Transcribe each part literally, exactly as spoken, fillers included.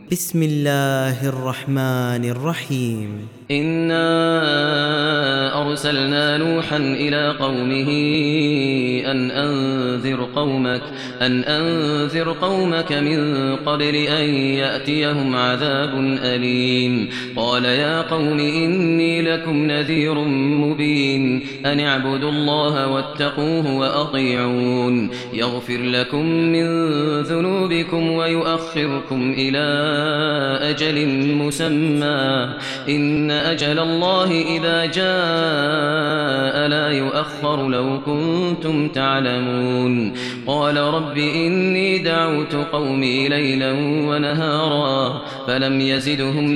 بسم الله الرحمن الرحيم. إنا أرسلنا نوحا إلى قومه أن أنذر قومك أن أنذر قومك من قبل أن يأتيهم عذاب أليم. قال يا قوم إني لكم نذير مبين أن اعبدوا الله واتقوه وأطيعون يغفر لكم من ذنوبكم ويؤخركم إلى أجل مسمى إن أجل الله إذا جاء لا يؤخر لو كنتم تعلمون. قال رب إني دعوت قومي ليلا ونهارا فلم يزدهم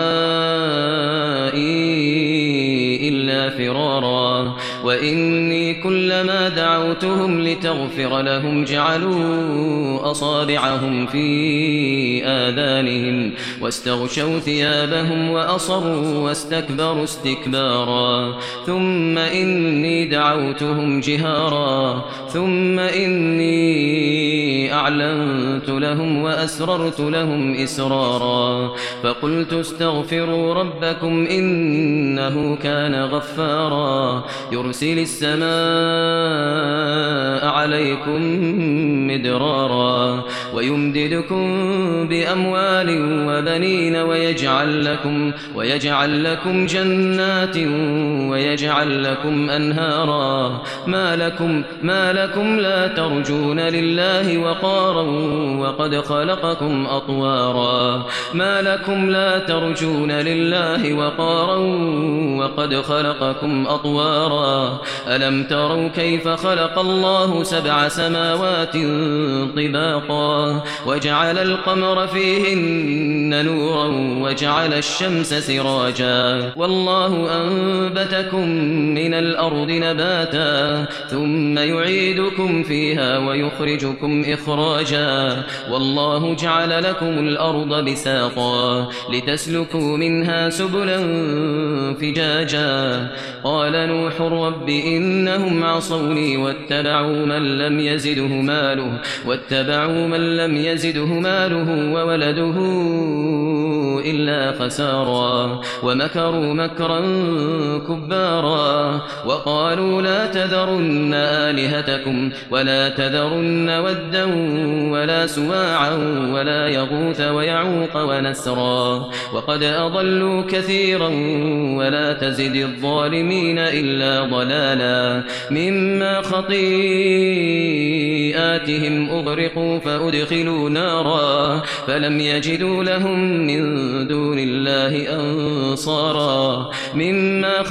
دعائي إلا فرارا وإني كلما دعوتهم لتغفر لهم جعلوا أصابعهم في آذانهم واستغشوا ثيابهم وأصروا واستكبروا استكبارا ثم إني دعوتهم جهارا ثم إني أعلنت لهم وأسررت لهم إسرارا فقلت استغفروا ربكم إنه كان غفارا يرسل السماء عليكم مدرارا ويمددكم بأموال وبنين ويجعل لكم ويجعل لكم جنات ويجعل لكم أنهارا ما لكم ما لكم لا ترجون لله وقارا وقد خلقكم أطوارا ما لكم لا ترجون لله وقارا وقد خلقكم أطوارا ألم تروا كيف خلق الله سبع سماوات طباقا وجعل القمر فيهن نورا وجعل الشمس سراجا والله أنبتكم من الأرض نباتا ثم يعيدكم فيها ويخرجكم إخراجا والله جعل لكم الأرض بساطا لتسلكوا منها سبلا فجاجا. قال نوح رب إنهم عصوني واتبعوا من لم يزده ماله واتبعوا من لم يزده ماله وولده إلا خسارا ومكروا مكرا كبارا وقالوا لا تذرن آلهتكم ولا تذرن ودا ولا سواعا ولا يغوث ويعوق ونسرا وقد أضلوا كثيرا ولا تزد الظالمين إلا ضلالا مما خطيئاتهم أغرقوا فأدخلوا نارا فلم يجدوا لهم من دون الله أنصارا مما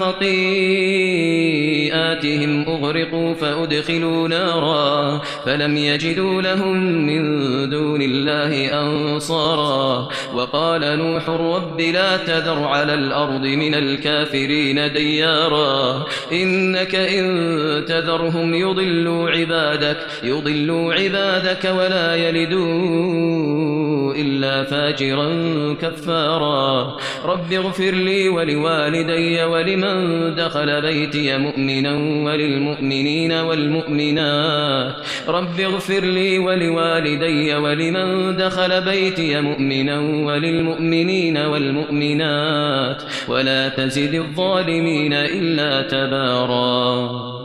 خطيئاتهم أغرقوا فأدخلوا نارا فلم يجدوا لهم من دون الله أنصارا. وقال نوح رب لا تذر على الأرض من الكافرين ديارا إنك إن تذرهم يضلوا عبادك يضلوا عبادك ولا يلدوا إلا فاجرا كفارا. رب اغفر لي ولوالدي ولمن دخل بيتي مؤمنا وللمؤمنين والمؤمنات رب اغفر لي ولوالدي ولمن دخل بيتي مؤمنا وللمؤمنين والمؤمنات ولا تزد الظالمين إلا تبارا.